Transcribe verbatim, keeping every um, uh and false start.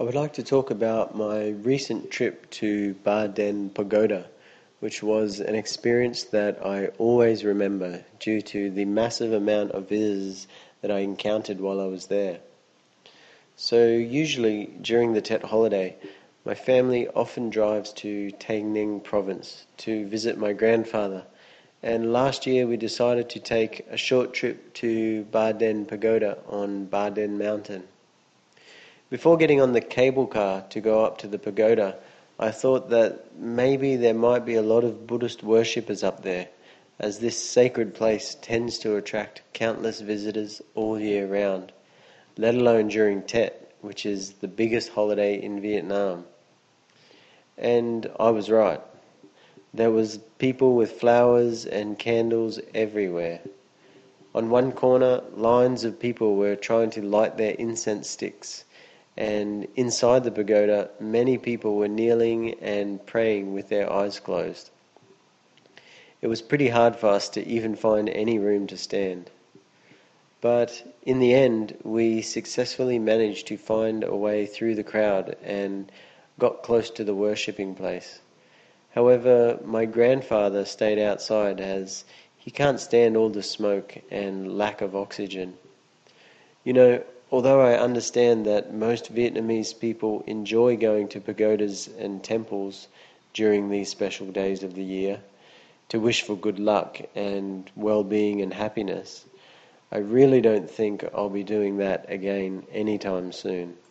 I would like to talk about my recent trip to Ba Den Pagoda, which was an experience that I always remember due to the massive amount of visitors that I encountered while I was there. So usually during the Tet holiday, my family often drives to Tang Ninh province to visit my grandfather, and last year we decided to take a short trip to Ba Den Pagoda on Ba Den Mountain. Before getting on the cable car to go up to the pagoda, I thought that maybe there might be a lot of Buddhist worshippers up there, as this sacred place tends to attract countless visitors all year round, let alone during Tet, which is the biggest holiday in Vietnam. And I was right. There was people with flowers and candles everywhere. On one corner, lines of people were trying to light their incense sticks, and inside the pagoda, many people were kneeling and praying with their eyes closed. It was pretty hard for us to even find any room to stand. But in the end, we successfully managed to find a way through the crowd and got close to the worshipping place. However, my grandfather stayed outside as he can't stand all the smoke and lack of oxygen. You know, although I understand that most Vietnamese people enjoy going to pagodas and temples during these special days of the year to wish for good luck and well-being and happiness, I really don't think I'll be doing that again anytime soon.